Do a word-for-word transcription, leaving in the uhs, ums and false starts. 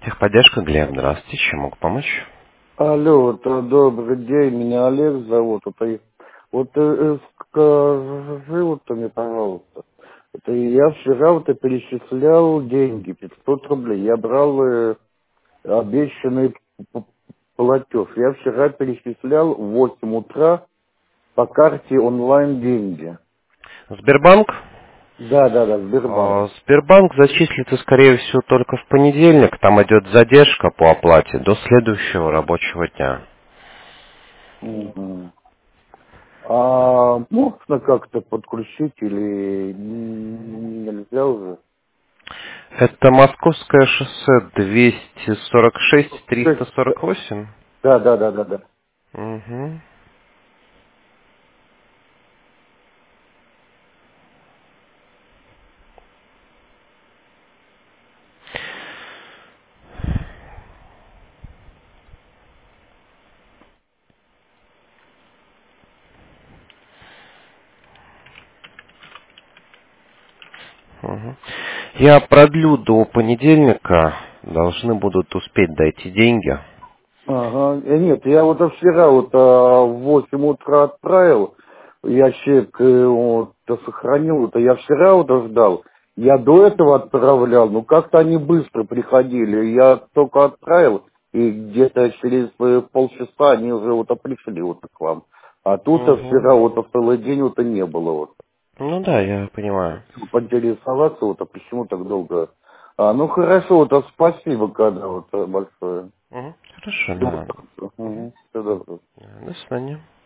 Техподдержка, Глеб, здравствуйте, чем могу помочь? Алло, вот, э, добрый день, меня Олег зовут. Вот, и- вот э, э, скажи вот мне, пожалуйста, это я вчера вот и перечислял деньги, пятьсот рублей. Я брал э, обещанный п- п- платеж. Я вчера перечислял в восемь утра по карте онлайн деньги. Сбербанк? Да, да, да, Сбербанк. А, Сбербанк зачислится, скорее всего, только в понедельник. Там идет задержка по оплате до следующего рабочего дня. Мгм. А можно как-то подключить или н- нельзя уже? Это Московское шоссе двести сорок шесть триста сорок восемь? Да, да, да, да, да. Угу. Угу. Я продлю до понедельника. Должны будут успеть дойти деньги. Ага. Э, Нет, я вот вчера вот а, в восемь утра отправил, ящик э, вот, э, сохранил, вот, а я вчера вот ждал. Я до этого отправлял, но как-то они быстро приходили. Я только отправил, и где-то через э, полчаса они уже вот пришли вот к вам. А тут а, Угу. вчера вот а, целый день вот и не было вот. Ну да, я понимаю. Поинтересоваться вот, а почему так долго. А, ну хорошо, вот, а спасибо, когда вот а, большое. Угу. Хорошо, Всего да. доброго. Мгм. Всего доброго. До свидания.